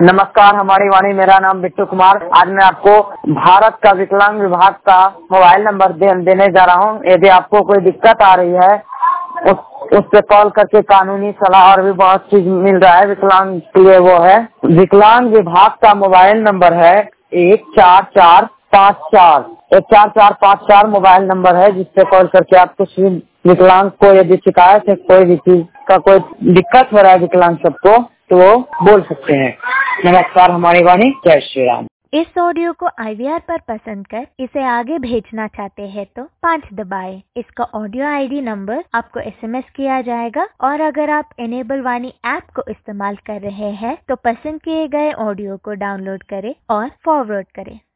नमस्कार, हमारी वाणी। मेरा नाम बिट्टू कुमार। आज मैं आपको भारत का विकलांग विभाग का मोबाइल नंबर देने जा रहा हूँ। यदि आपको कोई दिक्कत आ रही है उस पे कॉल करके कानूनी सलाह और भी बहुत चीज मिल रहा है विकलांग के लिए। वो है विकलांग विभाग का मोबाइल नंबर है 14454। 14454 मोबाइल नंबर है, जिससे कॉल करके आप कुछ विकलांग को यदि शिकायत है, कोई भी चीज का कोई दिक्कत हो रहा है विकलांग सबको, तो वो बोल सकते हैं। नमस्कार, हमारी वाणी। जय श्री राम। इस ऑडियो को IVR पर पसंद कर इसे आगे भेजना चाहते हैं तो 5 दबाएं। इसका ऑडियो ID नंबर आपको SMS किया जाएगा। और अगर आप इनेबल वाणी ऐप को इस्तेमाल कर रहे हैं तो पसंद किए गए ऑडियो को डाउनलोड करें और फॉरवर्ड करें।